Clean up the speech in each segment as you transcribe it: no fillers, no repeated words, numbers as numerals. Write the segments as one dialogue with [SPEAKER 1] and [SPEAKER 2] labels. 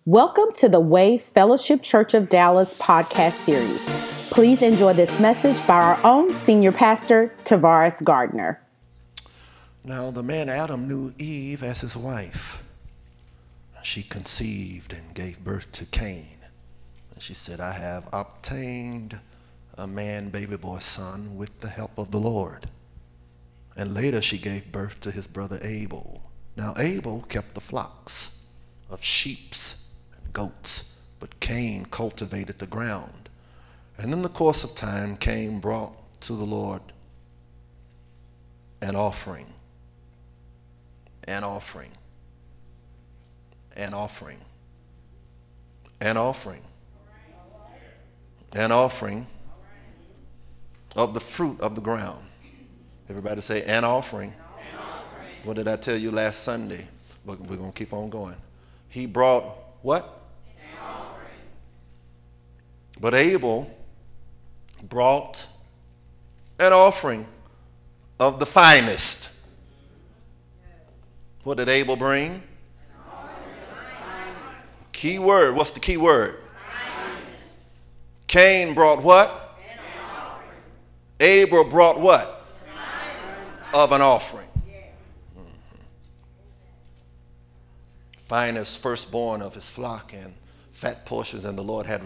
[SPEAKER 1] Welcome to the Way Fellowship Church of Dallas podcast series. Please enjoy this message by our own senior pastor, Tavares Gardner.
[SPEAKER 2] Now, the man Adam knew Eve as his wife. She conceived and gave birth to Cain. And she said, I have obtained a man, baby boy son, with the help of the Lord. And later she gave birth to his brother Abel. Now, Abel kept the flocks of sheep and goats, but Cain cultivated the ground. And in the course of time, Cain brought to the Lord an offering, an offering, an offering, an offering, an offering of the fruit of the ground. Everybody say, an offering.
[SPEAKER 3] An offering.
[SPEAKER 2] What did I tell you last Sunday? But we're going to keep on going. He brought what?
[SPEAKER 3] An offering.
[SPEAKER 2] But Abel brought an offering of the finest. What did Abel bring? Key word. What's the key word? Cain brought what? Abel brought what? Of an offering. Finest firstborn of his flock and fat portions, and the Lord had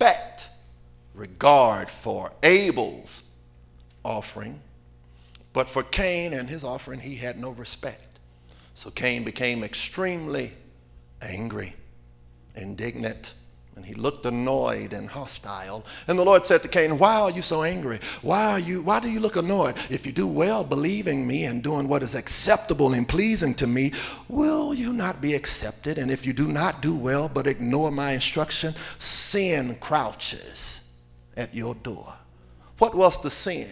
[SPEAKER 2] regard for Abel's offering, but for Cain and his offering he had no respect. So Cain became extremely angry, indignant, and he looked annoyed and hostile. And the Lord said to Cain, why are you so angry? Why do you look annoyed? If you do well believing me and doing what is acceptable and pleasing to me, will you not be accepted? And if you do not do well but ignore my instruction, sin crouches at your door. What was the sin?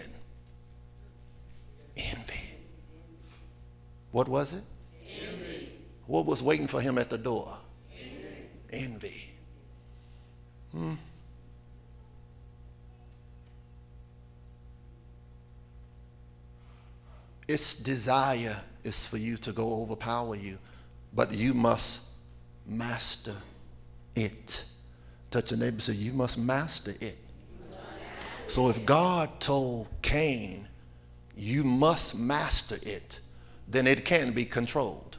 [SPEAKER 2] Envy. What was it?
[SPEAKER 3] Envy.
[SPEAKER 2] What was waiting for him at the door? Envy. Its desire is for you to go overpower you, but you must master it. Touch your neighbor and say, you must master it. So if God told Cain, you must master it, then it can be controlled.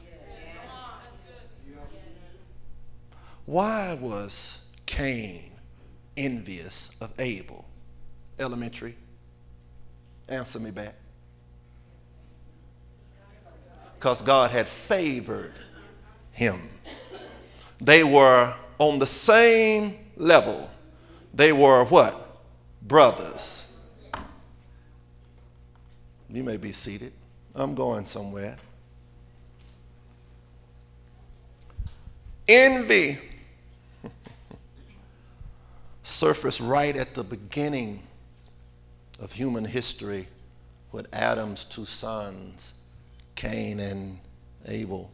[SPEAKER 2] Why was Cain envious of Abel? Elementary. Answer me back. Because God had favored him. They were on the same level. They were what? Brothers. You may be seated. I'm going somewhere. Envy surfaced right at the beginning of human history with Adam's two sons, Cain and Abel.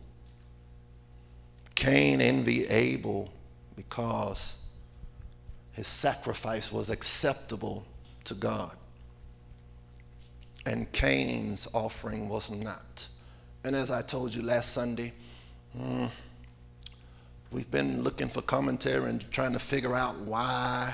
[SPEAKER 2] Cain envied Abel because his sacrifice was acceptable to God, and Cain's offering was not. And as I told you last Sunday, we've been looking for commentary and trying to figure out why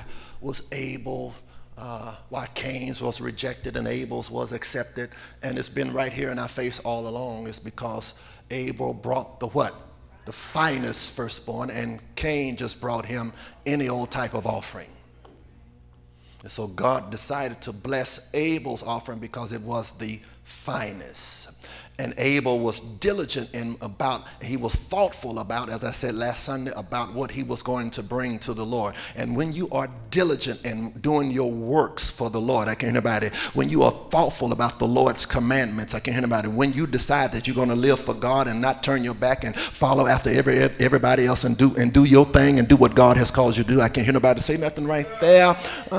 [SPEAKER 2] Cain's was rejected and Abel's was accepted. And it's been right here in our face all along. It's because Abel brought the what? The finest firstborn, and Cain just brought him any old type of offering. And so God decided to bless Abel's offering because it was the finest. And Abel was diligent he was thoughtful about, as I said last Sunday, about what he was going to bring to the Lord. And when you are diligent in doing your works for the Lord, I can't hear about it. When you are thoughtful about the Lord's commandments, I can't hear about it. When you decide that you're going to live for God and not turn your back and follow after everybody else and do your thing and do what God has called you to do, I can't hear nobody say nothing right there.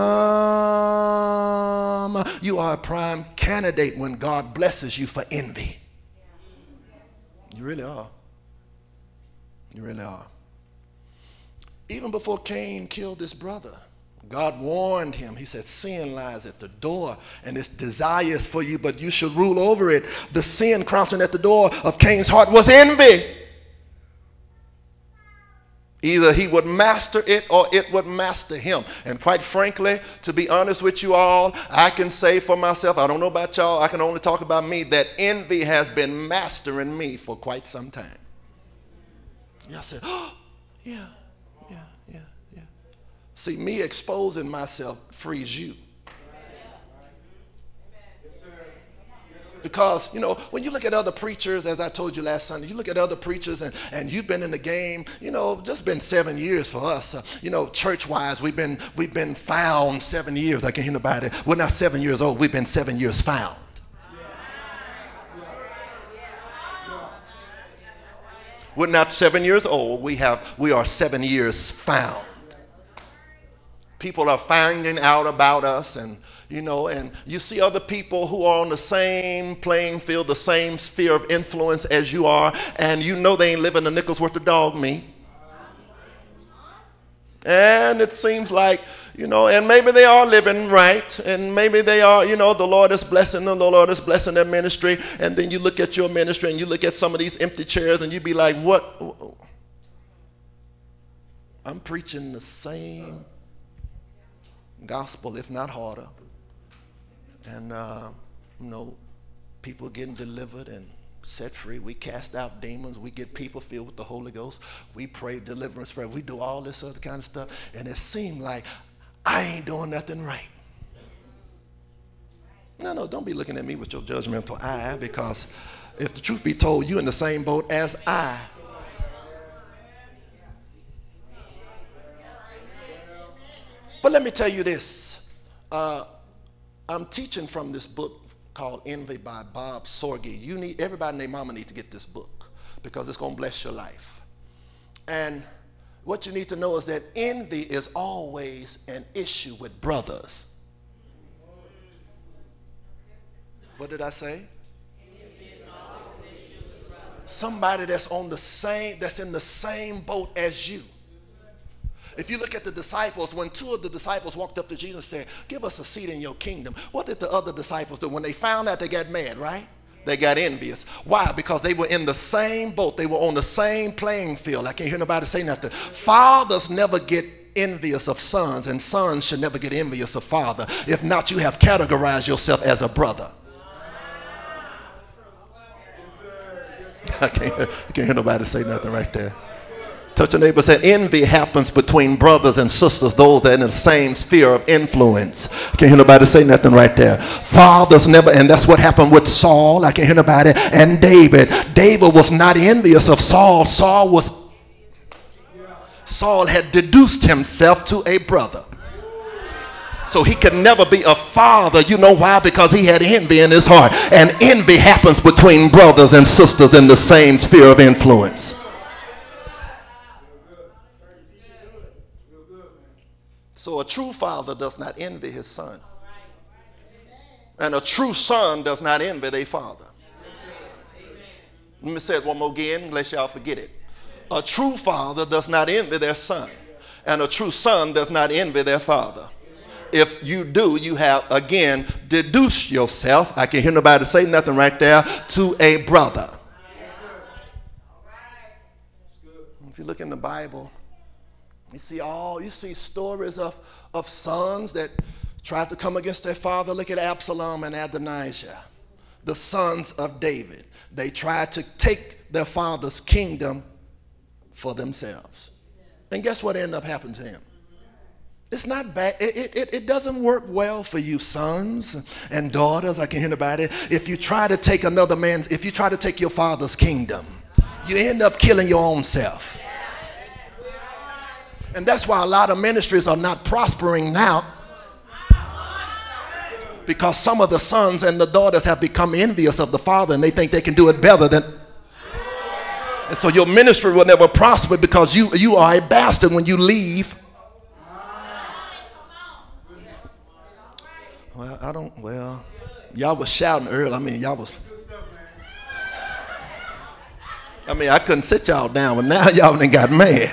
[SPEAKER 2] You are a prime candidate when God blesses you for envy. You really are. You really are. Even before Cain killed his brother, God warned him. He said, sin lies at the door and its desires for you, but you should rule over it. The sin crouching at the door of Cain's heart was envy. Either he would master it or it would master him. And quite frankly, to be honest with you all, I can say for myself, I don't know about y'all, I can only talk about me, that envy has been mastering me for quite some time. Y'all said, oh, yeah. See, me exposing myself frees you. Because, you know, when you look at other preachers, as I told you last Sunday, you look at other preachers and you've been in the game, you know, just been 7 years for us. You know, church-wise, we've been found 7 years. I can't hear nobody. We're not 7 years old. We've been 7 years found. We're not 7 years old. We are 7 years found. People are finding out about us, and you know, and you see other people who are on the same playing field, the same sphere of influence as you are, and you know they ain't living a nickel's worth of dog meat. And it seems like, you know, and maybe they are living right, and maybe they are, you know, the Lord is blessing them, the Lord is blessing their ministry, and then you look at your ministry and you look at some of these empty chairs and you be like, what? I'm preaching the same gospel, if not harder. And, you know, people getting delivered and set free. We cast out demons. We get people filled with the Holy Ghost. We pray deliverance prayer. We do all this other kind of stuff. And it seemed like I ain't doing nothing right. No, don't be looking at me with your judgmental eye, because if the truth be told, you're in the same boat as I. But let me tell you this. I'm teaching from this book called Envy by Bob Sorge. Everybody and their mama need to get this book, because it's going to bless your life. And what you need to know is that envy is always an issue with brothers. What did I say? Somebody that's in the same boat as you. If you look at the disciples, when two of the disciples walked up to Jesus and said, give us a seat in your kingdom, what did the other disciples do? When they found out, they got mad, right? They got envious. Why? Because they were in the same boat. They were on the same playing field. I can't hear nobody say nothing. Fathers never get envious of sons, and sons should never get envious of father. If not, you have categorized yourself as a brother. I can't hear nobody say nothing right there. Touch your neighbor and say, envy happens between brothers and sisters, those that are in the same sphere of influence. Can't hear nobody say nothing right there. Fathers never, and that's what happened with Saul. I can't hear nobody. And David. David was not envious of Saul. Saul had deduced himself to a brother. So he could never be a father. You know why? Because he had envy in his heart. And envy happens between brothers and sisters in the same sphere of influence. So a true father does not envy his son. And a true son does not envy their father. Let me say it one more again, unless y'all forget it. A true father does not envy their son. And a true son does not envy their father. If you do, you have, again, deduced yourself, I can't hear nobody say nothing right there, to a brother. If you look in the Bible, you see stories of sons that tried to come against their father. Look at Absalom and Adonijah, the sons of David. They tried to take their father's kingdom for themselves. And guess what ended up happening to him? It's not bad. It doesn't work well for you sons and daughters. I can hear about it. If you try to take if you try to take your father's kingdom, you end up killing your own self. And that's why a lot of ministries are not prospering now, because some of the sons and the daughters have become envious of the father, and they think they can do it better than. And so your ministry will never prosper, because you are a bastard when you leave. Y'all was shouting earlier. I couldn't sit y'all down, but now y'all done got mad.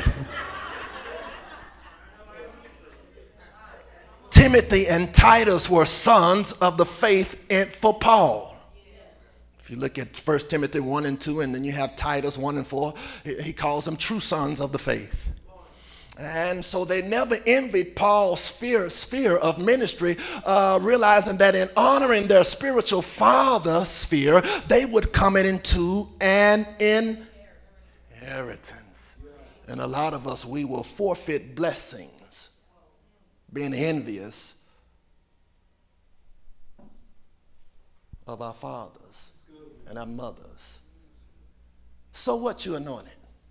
[SPEAKER 2] Timothy and Titus were sons of the faith for Paul. If you look at 1 Timothy 1 and 2, and then you have Titus 1 and 4, he calls them true sons of the faith. And so they never envied Paul's sphere of ministry, realizing that in honoring their spiritual father sphere, they would come into an inheritance. And a lot of us, we will forfeit blessings, being envious of our fathers and our mothers. So what, you anointed?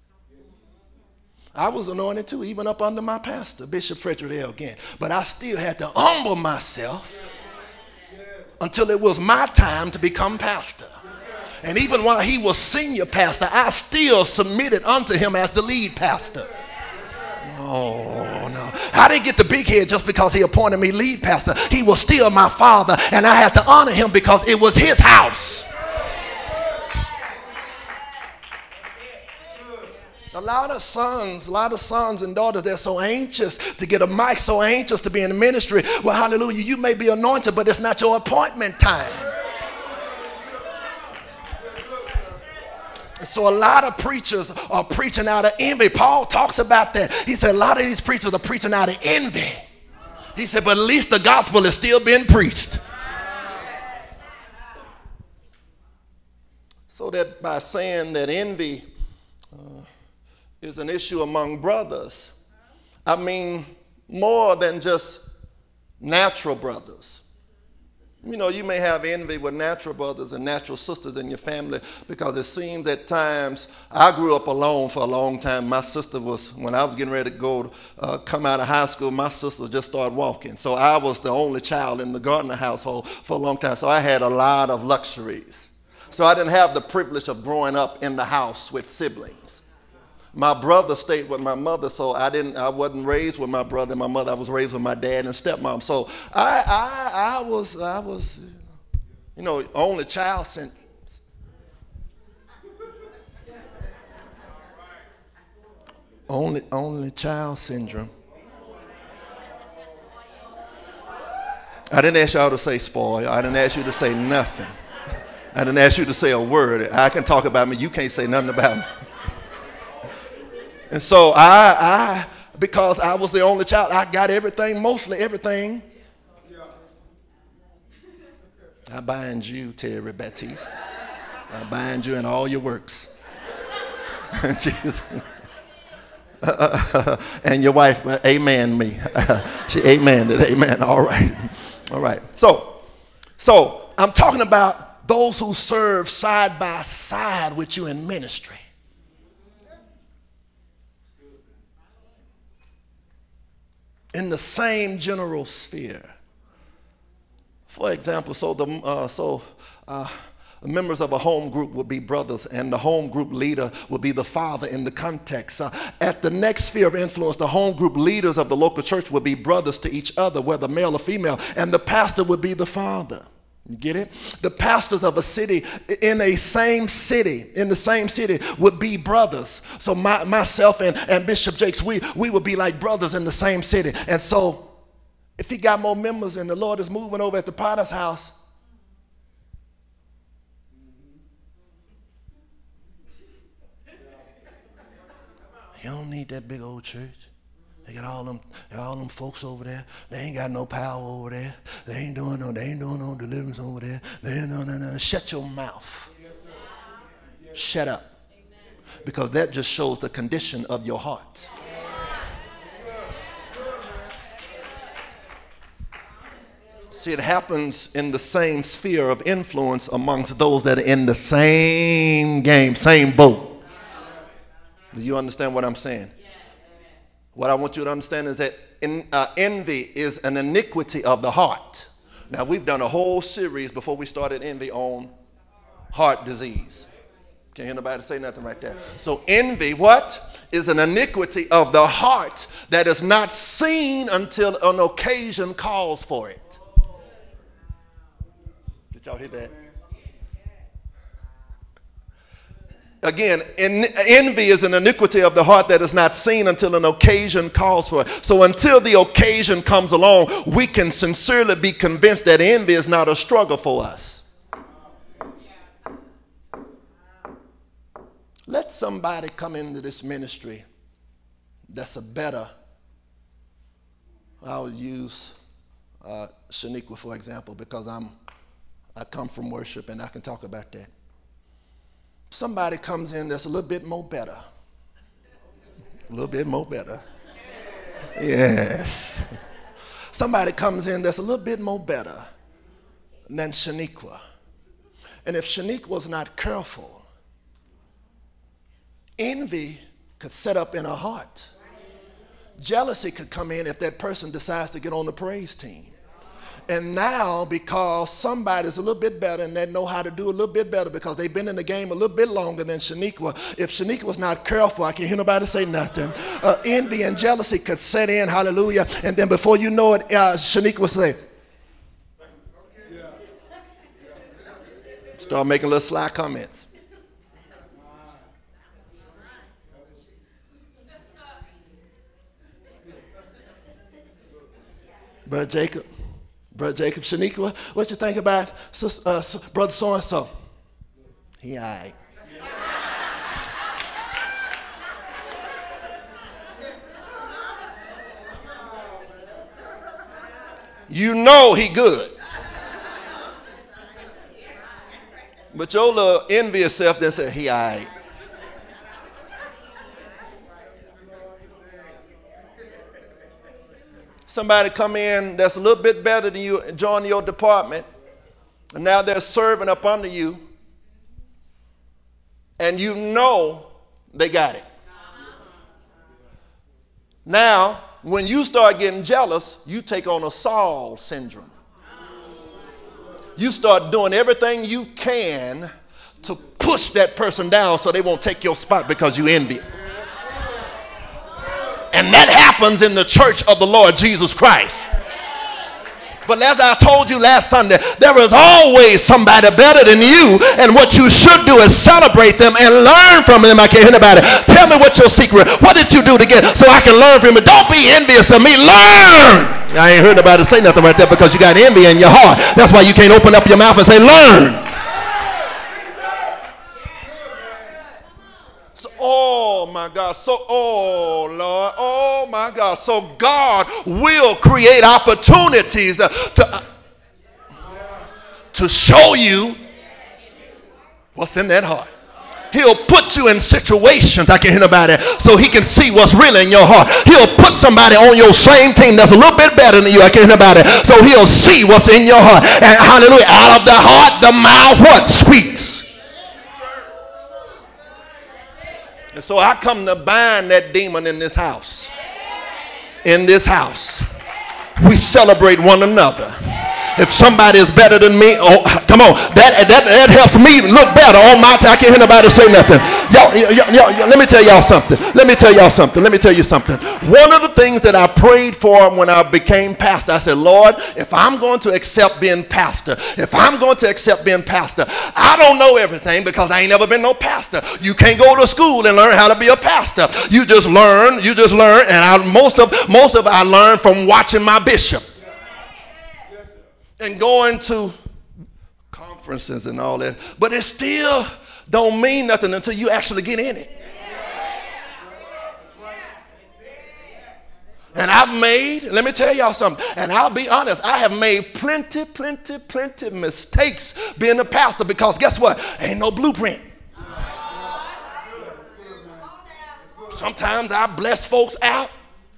[SPEAKER 2] I was anointed too, even up under my pastor, Bishop Frederick L. Gant. But I still had to humble myself until it was my time to become pastor. And even while he was senior pastor, I still submitted unto him as the lead pastor. Oh, no. I didn't get the big head just because he appointed me lead pastor. He was still my father, and I had to honor him because it was his house. A lot of sons and daughters, they're so anxious to get a mic, so anxious to be in the ministry. Well, hallelujah, you may be anointed, but it's not your appointment time. And so a lot of preachers are preaching out of envy. Paul talks about that. He said a lot of these preachers are preaching out of envy. He said, but at least the gospel is still being preached. So that by saying that envy is an issue among brothers, I mean more than just natural brothers. You know, you may have envy with natural brothers and natural sisters in your family, because it seems at times, I grew up alone for a long time. My sister was, when I was getting ready to go come out of high school, my sister just started walking. So I was the only child in the Gardner household for a long time. So I had a lot of luxuries. So I didn't have the privilege of growing up in the house with siblings. My brother stayed with my mother, so I wasn't raised with my brother and my mother. I was raised with my dad and stepmom. So I was, you know, only child only child syndrome. I didn't ask y'all to say spoil. I didn't ask you to say nothing. I didn't ask you to say a word. I can talk about me. You can't say nothing about me. And so because I was the only child, I got everything, mostly everything. I bind you, Terry Baptiste. I bind you in all your works. Jesus. And your wife, amen me. She amen it, amen. All right. All right. So I'm talking about those who serve side by side with you in ministry. In the same general sphere. For example, the members of a home group would be brothers, and the home group leader would be the father in the context. At the next sphere of influence, the home group leaders of the local church would be brothers to each other, whether male or female, and the pastor would be the father. You get it? The pastors of a city in the same city would be brothers. So myself and Bishop Jakes, we would be like brothers in the same city. And so if he got more members and the Lord is moving over at the Potter's house, you don't need that big old church. They got all them folks over there. They ain't got no power over there. They ain't doing no deliverance over there. They ain't no. Shut your mouth. Shut up. Because that just shows the condition of your heart. See, it happens in the same sphere of influence amongst those that are in the same game, same boat. Do you understand what I'm saying? What I want you to understand is that envy is an iniquity of the heart. Now, we've done a whole series before we started envy on heart disease. Can't hear nobody say nothing right there. So envy, what? Is an iniquity of the heart that is not seen until an occasion calls for it. Did y'all hear that? Again, envy is an iniquity of the heart that is not seen until an occasion calls for it. So until the occasion comes along, we can sincerely be convinced that envy is not a struggle for us. Let somebody come into this ministry that's a better, I'll use Shaniqua for example, because I come from worship and I can talk about that. Somebody comes in that's a little bit more better. A little bit more better. Yes. Somebody comes in that's a little bit more better than Shaniqua. And if Shaniqua was not careful, envy could set up in her heart. Jealousy could come in if that person decides to get on the praise team. And now, because somebody's a little bit better and they know how to do a little bit better because they've been in the game a little bit longer than Shaniqua, if Shaniqua was not careful, I can't hear nobody say nothing, envy and jealousy could set in, hallelujah, and then before you know it, Shaniqua would say, start making little sly comments. Brother Jacob, Shaniqua, what you think about brother so-and-so? He all right. You know he good. But your little envious self then said, he all right. Somebody come in that's a little bit better than you, join your department, and now they're serving up under you, and you know they got it. Now, when you start getting jealous, you take on a Saul syndrome. You start doing everything you can to push that person down so they won't take your spot because you envy. And that happens in the church of the Lord Jesus Christ. But as I told you last Sunday, there is always somebody better than you, and what you should do is celebrate them and learn from them. I can't hear about it. Tell me what's your secret. What did you do to get so I can learn from you? Don't be envious of me. Learn. I ain't heard nobody say nothing right there because you got envy in your heart. That's why you can't open up your mouth and say learn. Oh my God, oh Lord, oh my God. So God will create opportunities to show you what's in that heart. He'll put you in situations, I can hear about it, so he can see what's really in your heart. He'll put somebody on your same team that's a little bit better than you, I can hear about it, so he'll see what's in your heart. And hallelujah, out of the heart, the mouth what? Speaks. And so I come to bind that demon in this house. In this house. We celebrate one another. If somebody is better than me, oh, come on, that helps me look better on my time. I can't hear nobody say nothing. Y'all, let me tell y'all something. Let me tell you something. One of the things that I prayed for when I became pastor, I said, Lord, if I'm going to accept being pastor, I don't know everything because I ain't never been no pastor. You can't go to school and learn how to be a pastor. You just learn, and most of it I learned from watching my bishop. And going to conferences and all that. But it still don't mean nothing until you actually get in it. And I've made, let me tell y'all something, and I'll be honest, I have made plenty mistakes being a pastor because guess what? Ain't no blueprint. Sometimes I bless folks out.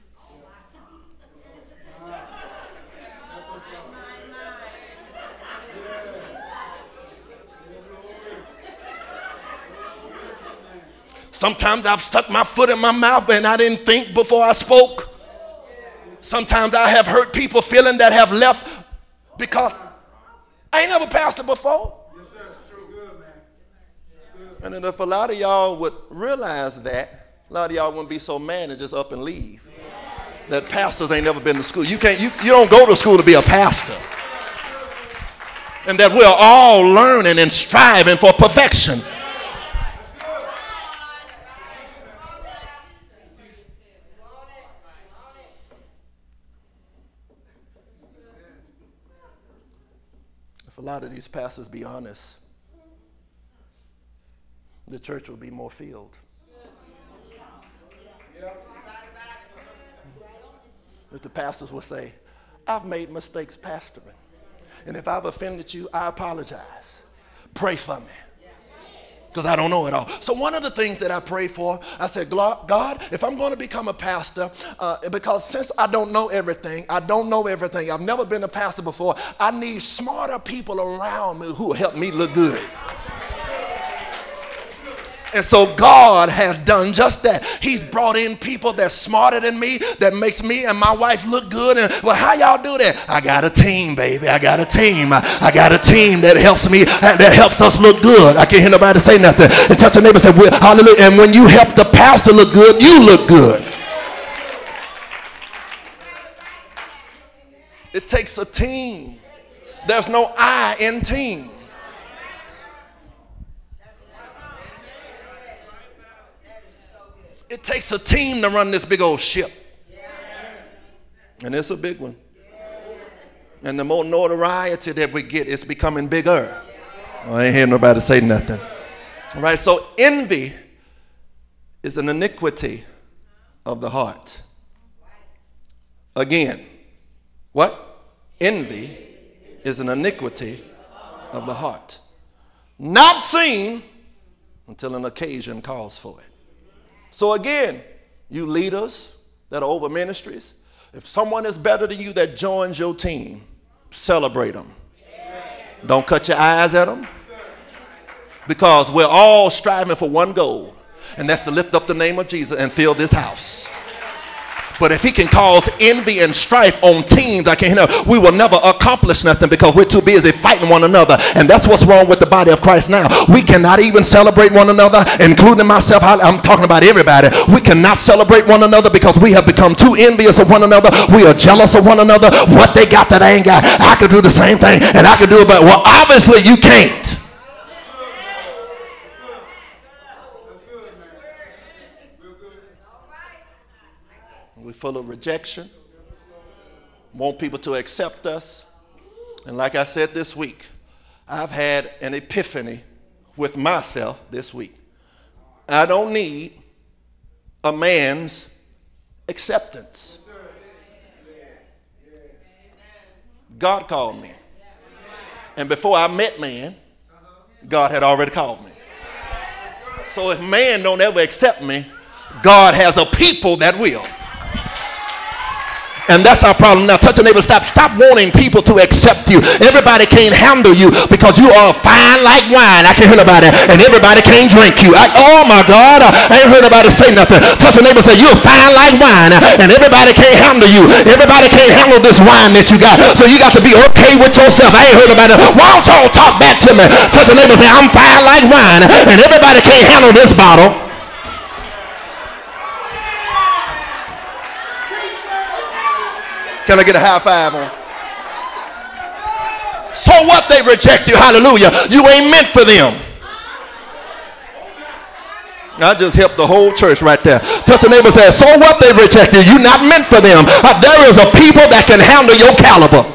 [SPEAKER 2] Sometimes I've stuck my foot in my mouth and I didn't think before I spoke. Sometimes I have hurt people feeling that have left because I ain't never pastored before. Yes, sir. True. Good, man. And if a lot of y'all would realize that, a lot of y'all wouldn't be so mad and just up and leave. That pastors ain't never been to school. You don't go to school to be a pastor. And that we're all learning and striving for perfection. If a lot of these pastors be honest, the church will be more filled. But the pastors will say, I've made mistakes pastoring. And if I've offended you, I apologize. Pray for me. Because I don't know it all. So one of the things that I pray for, I said, God, if I'm going to become a pastor, because since I don't know everything, I've never been a pastor before, I need smarter people around me who will help me look good. And so God has done just that. He's brought in people that's smarter than me, that makes me and my wife look good. And well, how y'all do that? I got a team, baby. I got a team. I got a team that helps me, that helps us look good. I can't hear nobody say nothing. And touch your neighbor and say, well, hallelujah. And when you help the pastor look good, you look good. It takes a team. There's no I in team. It takes a team to run this big old ship. And it's a big one. And the more notoriety that we get, it's becoming bigger. Well, I ain't hear nobody say nothing. All right, so envy is an iniquity of the heart. Again, what? Envy is an iniquity of the heart. Not seen until an occasion calls for it. So again, you leaders that are over ministries, if someone is better than you that joins your team, celebrate them. Don't cut your eyes at them, because we're all striving for one goal, and that's to lift up the name of Jesus and fill this house. But if he can cause envy and strife on teams, we will never accomplish nothing because we're too busy fighting one another. And that's what's wrong with the body of Christ now. We cannot even celebrate one another, including myself. I'm talking about everybody. We cannot celebrate one another because we have become too envious of one another. We are jealous of one another. What they got that I ain't got. I could do the same thing and I could do it better. Well, obviously you can't. We're full of rejection, want people to accept us. And like I said this week, I've had an epiphany with myself this week. I don't need a man's acceptance. God called me. And before I met man, God had already called me. So if man don't ever accept me, God has a people that will. And that's our problem now. Touch a neighbor. Stop wanting people to accept you. Everybody can't handle you because you are fine like wine. I can't hear nobody. And everybody can't drink you. Oh my God. I ain't heard nobody say nothing. Touch a neighbor and say, you're fine like wine. And everybody can't handle you. Everybody can't handle this wine that you got. So you got to be okay with yourself. I ain't heard nobody. Why don't y'all talk back to me? Touch a neighbor and say, I'm fine like wine. And everybody can't handle this bottle. Can I get a high five on? So what, they reject you? Hallelujah. You ain't meant for them. I just helped the whole church right there. Touch a neighbor and say, so what, they reject you? You're not meant for them. There is a people that can handle your caliber.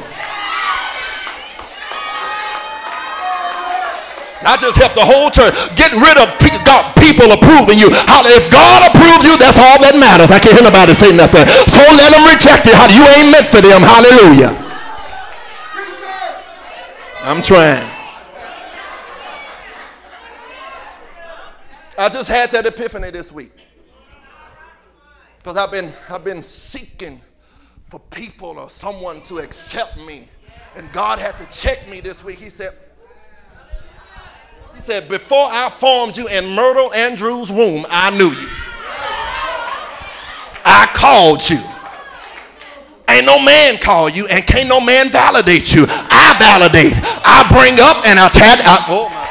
[SPEAKER 2] I just helped the whole church get rid of people approving you. If God approves you, that's all that matters. I can't hear nobody say nothing. So let them reject you. You ain't meant for them. Hallelujah. I'm trying. I just had that epiphany this week. Because I've been seeking for people or someone to accept me. And God had to check me this week. He said, before I formed you in Myrtle Andrews' womb, I knew you. I called you. Ain't no man call you and can't no man validate you. I validate. I bring up and I tag out. Oh my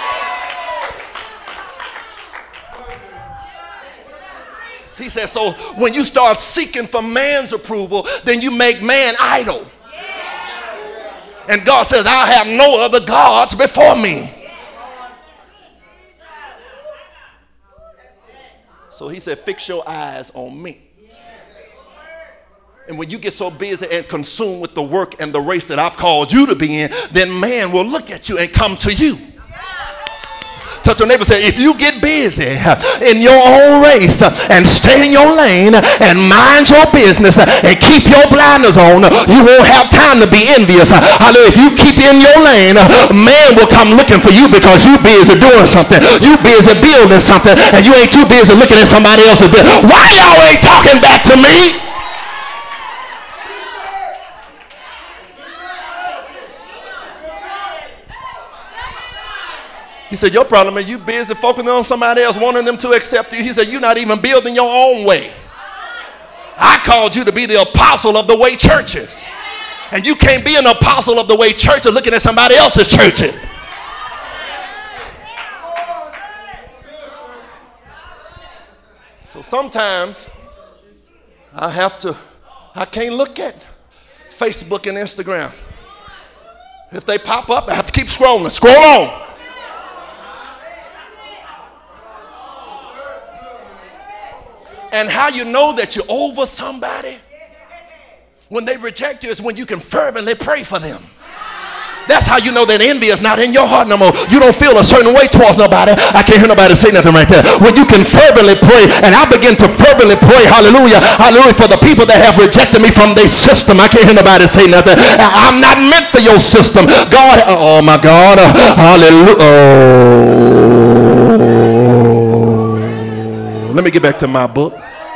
[SPEAKER 2] God. He said, so when you start seeking for man's approval, then you make man idol. And God says, I have no other gods before me. So he said, fix your eyes on me. And when you get so busy and consumed with the work and the race that I've called you to be in, then man will look at you and come to you. Touch your neighbor and say, if you get busy in your own race and stay in your lane and mind your business and keep your blinders on, you won't have time to be envious. Hallelujah. If you keep in your lane, man will come looking for you because you busy doing something. You busy building something, and you ain't too busy looking at somebody else's business. Why y'all ain't talking back to me? He said, your problem is you busy focusing on somebody else, wanting them to accept you. He said, you're not even building your own way. I called you to be the apostle of the way churches. And you can't be an apostle of the way churches looking at somebody else's churches. So sometimes I can't look at Facebook and Instagram. If they pop up, I have to keep scrolling. Scroll on. And how you know that you're over somebody when they reject you is when you can fervently pray for them. That's how you know that envy is not in your heart no more. You don't feel a certain way towards nobody. I can't hear nobody say nothing right there. When you can fervently pray, and I begin to fervently pray, hallelujah, hallelujah, for the people that have rejected me from their system. I can't hear nobody say nothing. I'm not meant for your system. God, oh my God, hallelujah. Oh. Let me get back to my book.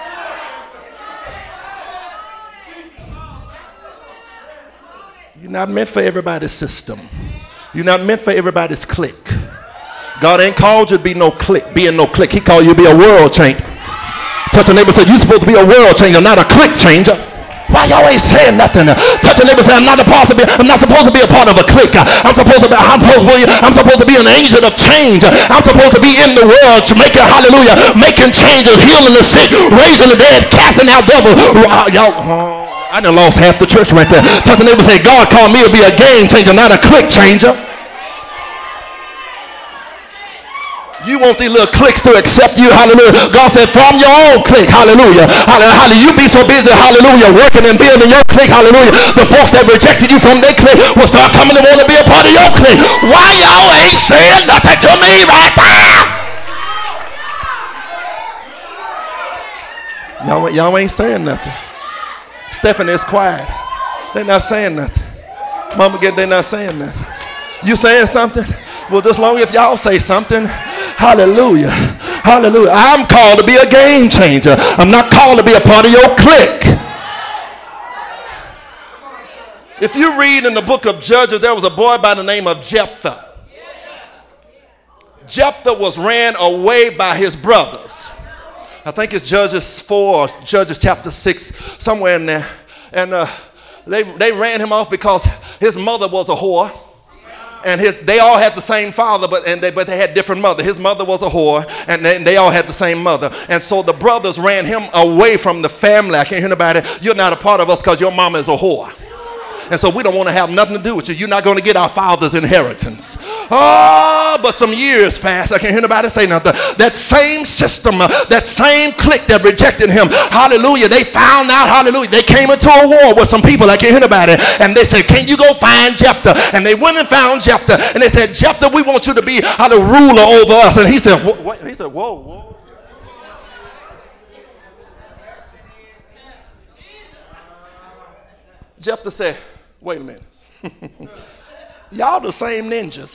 [SPEAKER 2] You're not meant for everybody's system. You're not meant for everybody's clique. God ain't called you to be no clique, being no clique. He called you to be a world changer. Touch a neighbor and say, you're supposed to be a world changer, not a clique changer. Why y'all ain't saying nothing? Touch a neighbor and say, I'm not supposed to be a part of a clique. I'm supposed to be an agent of change. I'm supposed to be in the world, making, hallelujah, making changes, healing the sick, raising the dead, casting out devils. Y'all, I done lost half the church right there. Touch the neighbor and say, God called me to be a game changer, not a clique changer. You want these little cliques to accept you, hallelujah. God said, form your own clique, hallelujah. Hallelujah. You be so busy, hallelujah, working and building your clique, hallelujah. The folks that rejected you from their clique will start coming to want to be a part of your clique. Why y'all ain't saying nothing to me right there? Y'all ain't saying nothing. Stephanie is quiet. They're not saying nothing. Mama, they're not saying nothing. You saying something? Well, just long as y'all say something. Hallelujah. Hallelujah. I'm called to be a game changer. I'm not called to be a part of your clique. If you read in the book of Judges, there was a boy by the name of Jephthah. Jephthah was ran away by his brothers. I think it's Judges 4 or Judges chapter 6, somewhere in there. And they ran him off because his mother was a whore. And they all had the same father, but they had different mother. His mother was a whore, and they all had the same mother. And so the brothers ran him away from the family. I can't hear nobody. You're not a part of us because your mama is a whore. And so we don't want to have nothing to do with you. You're not going to get our father's inheritance. Oh, but some years passed. I can't hear nobody say nothing. That same system, that same clique that rejected him, hallelujah, they found out, hallelujah, they came into a war with some people. I can't hear nobody. And they said, can you go find Jephthah? And they went and found Jephthah. And they said, Jephthah, we want you to be the ruler over us. And he said, what? He said, whoa. Jephthah said, wait a minute. Y'all the same ninjas.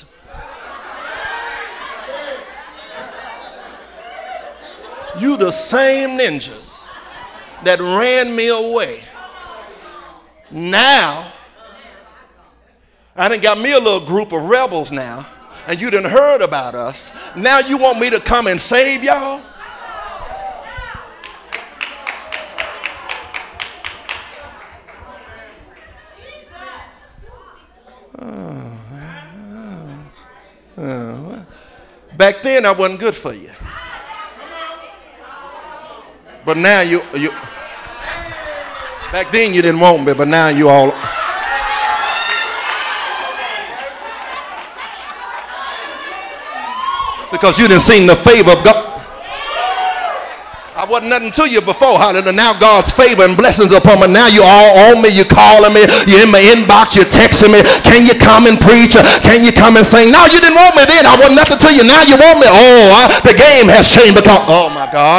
[SPEAKER 2] You the same ninjas that ran me away. Now, I done got me a little group of rebels now, and you done heard about us. Now you want me to come and save y'all? Back then I wasn't good for you, but now you back then you didn't want me, but now you all, because you didn't see the favor of God. I wasn't nothing to you before. Hallelujah. Now God's favor and blessings upon me. Now you all on me. You calling me. You're in my inbox. You're texting me. Can you come and preach? Can you come and sing? No, you didn't want me then. I wasn't nothing to you. Now you want me. Oh, the game has changed because, oh my God.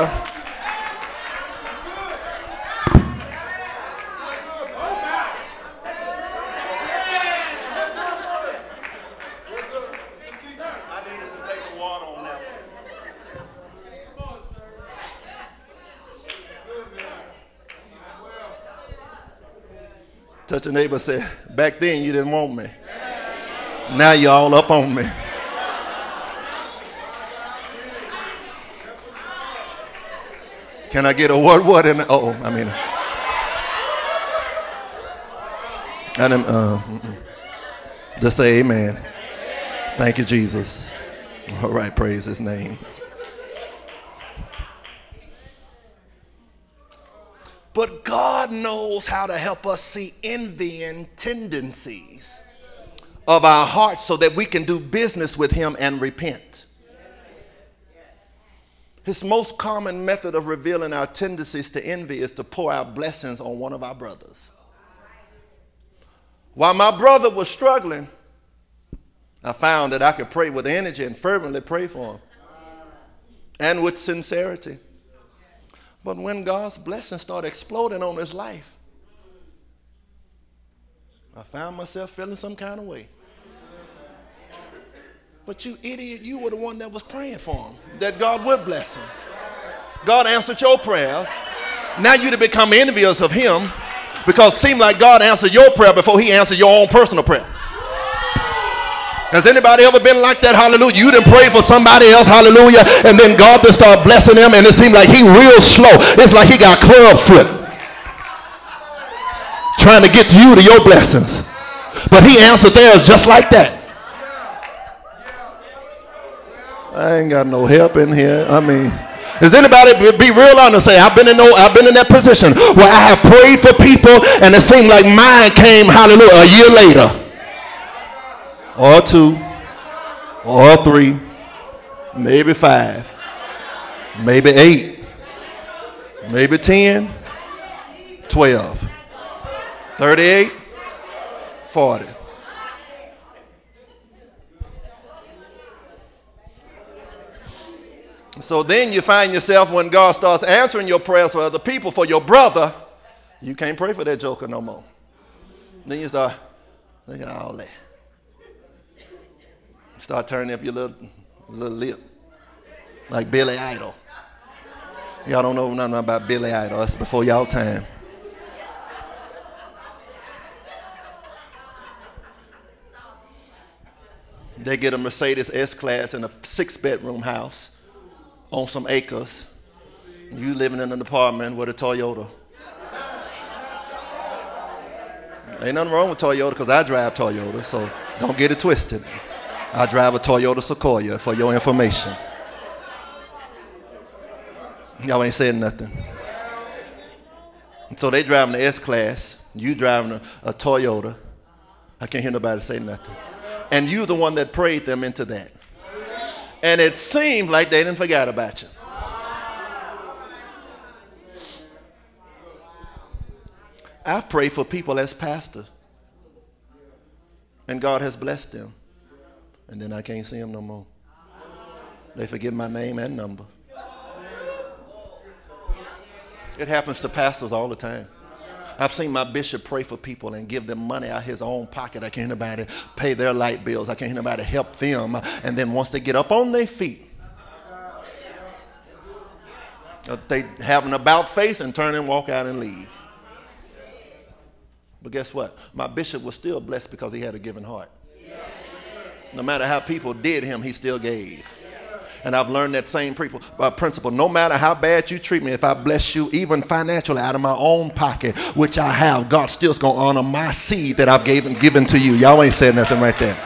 [SPEAKER 2] Touch a neighbor and say, back then you didn't want me. Now you're all up on me. Can I get a what in the, just say amen. Thank you, Jesus. All right, praise his name. But God knows how to help us see envying tendencies of our hearts so that we can do business with him and repent. His most common method of revealing our tendencies to envy is to pour out blessings on one of our brothers. While my brother was struggling, I found that I could pray with energy and fervently pray for him and with sincerity. But when God's blessings started exploding on his life, I found myself feeling some kind of way. But you idiot, you were the one that was praying for him, that God would bless him. God answered your prayers. Now you to become envious of him because it seemed like God answered your prayer before he answered your own personal prayer. Has anybody ever been like that? Hallelujah. You didn't pray for somebody else. Hallelujah. And then God just started blessing them and it seemed like he real slow. It's like he got club foot trying to get to you to your blessings. But he answered theirs just like that. I ain't got no help in here. Does anybody be real honest and say, I've been in that position where I have prayed for people and it seemed like mine came, hallelujah, a year later. Or 2, or 3, maybe 5, maybe 8, maybe 10, 12, 38, 40. So then you find yourself when God starts answering your prayers for other people, for your brother, you can't pray for that joker no more. Then you start thinking all that. Start turning up your little lip, like Billy Idol. Y'all don't know nothing about Billy Idol. That's before y'all time. They get a Mercedes S-Class in a 6-bedroom house on some acres. You living in an apartment with a Toyota. Ain't nothing wrong with Toyota because I drive Toyota, so don't get it twisted. I drive a Toyota Sequoia for your information. Y'all ain't saying nothing. And so they driving the S-Class. You driving a Toyota. I can't hear nobody say nothing. And you the one that prayed them into that. And it seemed like they didn't forget about you. I've prayed for people as pastor. And God has blessed them. And then I can't see them no more. They forget my name and number. It happens to pastors all the time. I've seen my bishop pray for people and give them money out of his own pocket. I can't hear nobody pay their light bills. I can't hear nobody help them. And then once they get up on their feet, they have an about face and turn and walk out and leave. But guess what? My bishop was still blessed because he had a giving heart. No matter how people did him, he still gave. And I've learned that same principle. No matter how bad you treat me, if I bless you, even financially out of my own pocket, which I have, God still's going to honor my seed that I've given to you. Y'all ain't said nothing right there.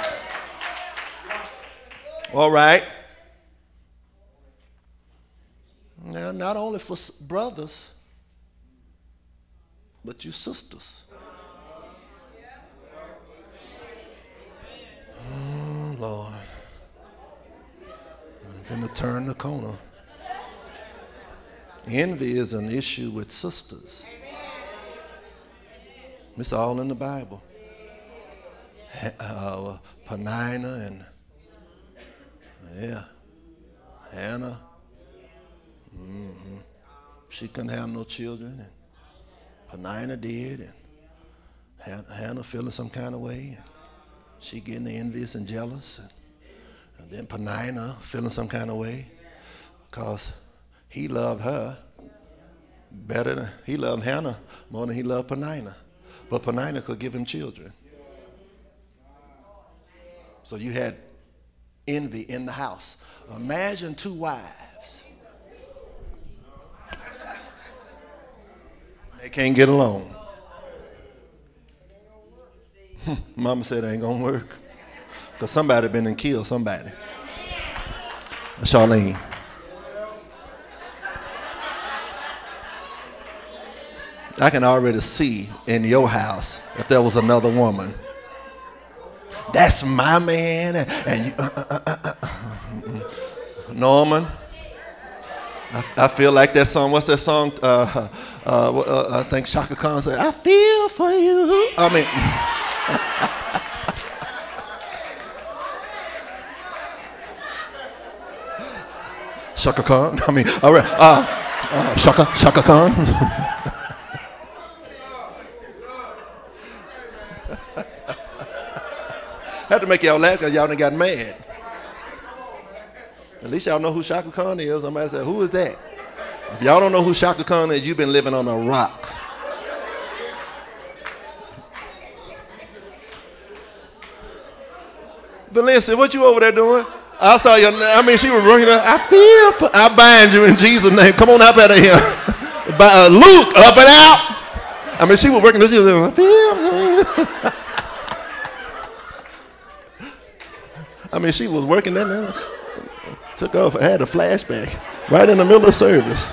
[SPEAKER 2] All right. Now, not only for brothers, but you sisters. Oh, Lord. I'm going to turn the corner. Envy is an issue with sisters. It's all in the Bible. Penina and Hannah. She couldn't have no children, and Penina did, and Hannah feeling some kind of way. And she getting envious and jealous, and then Penina feeling some kind of way because he loved her better than he loved Hannah more than he loved Penina. But Penina could give him children. So you had envy in the house. Imagine two wives. They can't get along. Mama said it ain't gonna work. Because somebody been and killed somebody. Charlene. I can already see in your house if there was another woman. That's my man. And you, Norman. I feel like that song. What's that song? I think Shaka Khan said, I feel for you. I mean, Shaka Khan. I mean, all right. Shaka Khan. I had to make y'all laugh because y'all done got mad. At least y'all know who Shaka Khan is. Somebody said, who is that? If y'all don't know who Shaka Khan is, you've been living on a rock. Valencia, what you over there doing? I saw you. I mean, she was working. I bind you in Jesus' name. Come on up out of here. Luke, up and out. I mean, she was working. She was I feel. I mean, she was working that now. Took off. I had a flashback right in the middle of service.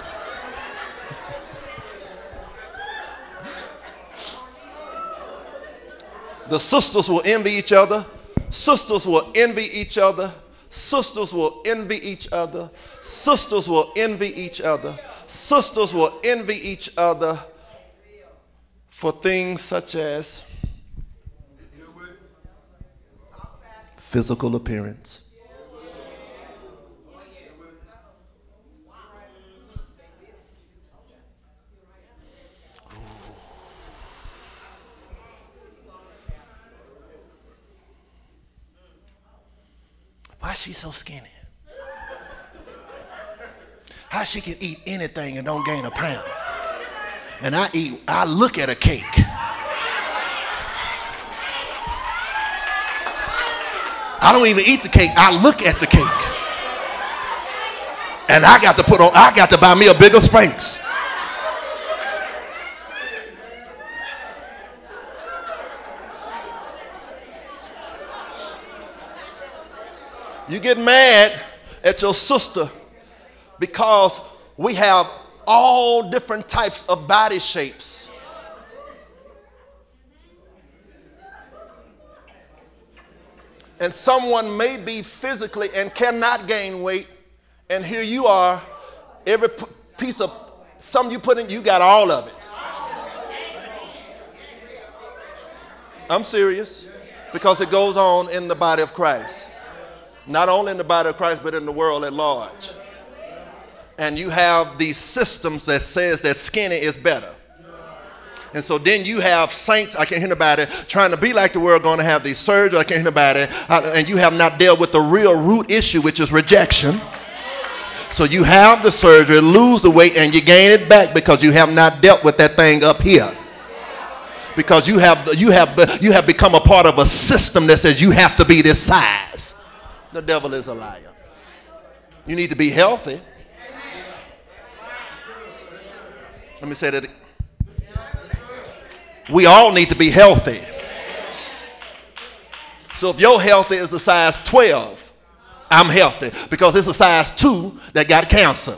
[SPEAKER 2] The sisters will envy each other. Sisters will envy each other. Sisters will envy each other. Sisters will envy each other. Sisters will envy each other for things such as physical appearance. Why is she so skinny? How she can eat anything and don't gain a pound? And I look at a cake. I don't even eat the cake. I look at the cake. And I got to buy me a bigger Spanx. You get mad at your sister because we have all different types of body shapes. And someone may be physically and cannot gain weight, and here you are, every piece of something you put in, you got all of it. I'm serious, because it goes on in the body of Christ. Not only in the body of Christ, but in the world at large. And you have these systems that says that skinny is better. And so then you have saints, I can't hear nobody, trying to be like the world, going to have these surgeries, I can't hear nobody, and you have not dealt with the real root issue, which is rejection. So you have the surgery, lose the weight, and you gain it back because you have not dealt with that thing up here. Because you have become a part of a system that says you have to be this size. The devil is a liar. You need to be healthy. Let me say that. We all need to be healthy. So if your healthy is a size 12, I'm healthy because it's a size 2 that got cancer.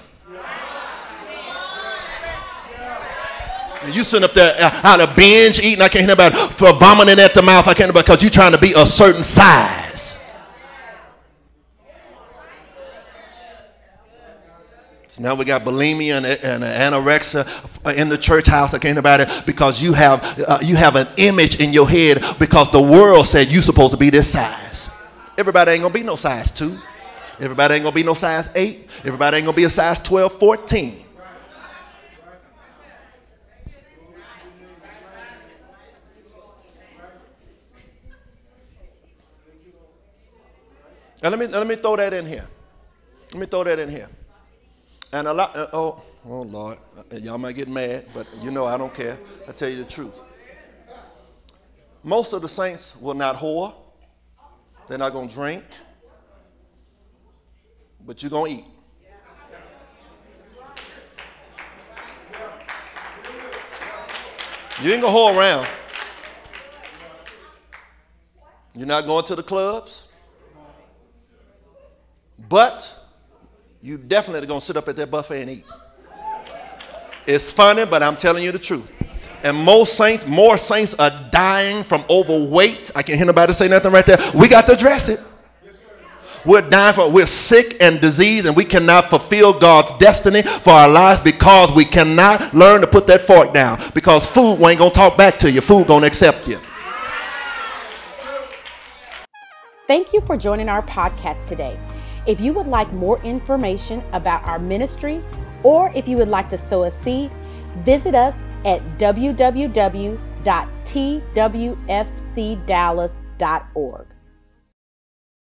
[SPEAKER 2] And you sitting up there out of binge eating, I can't hear about for vomiting at the mouth, I can't hear about because you're trying to be a certain size. So now we got bulimia and anorexia in the church house. I can't about it because you have an image in your head because the world said you're supposed to be this size. Everybody ain't gonna be no size 2. Everybody ain't gonna be no size 8. Everybody ain't gonna be a size 12, 14. And let me throw that in here. Let me throw that in here. And a lot, oh Lord, y'all might get mad, but you know I don't care. I tell you the truth. Most of the saints will not whore. They're not going to drink. But you're going to eat. You ain't going to whore around. You're not going to the clubs. But you definitely going to sit up at that buffet and eat. It's funny, but I'm telling you the truth. And more saints are dying from overweight. I can't hear nobody say nothing right there. We got to address it. We're sick and diseased, and we cannot fulfill God's destiny for our lives because we cannot learn to put that fork down. Because food ain't going to talk back to you. Food going to accept you.
[SPEAKER 1] Thank you for joining our podcast today. If you would like more information about our ministry, or if you would like to sow a seed, visit us at www.twfcdallas.org.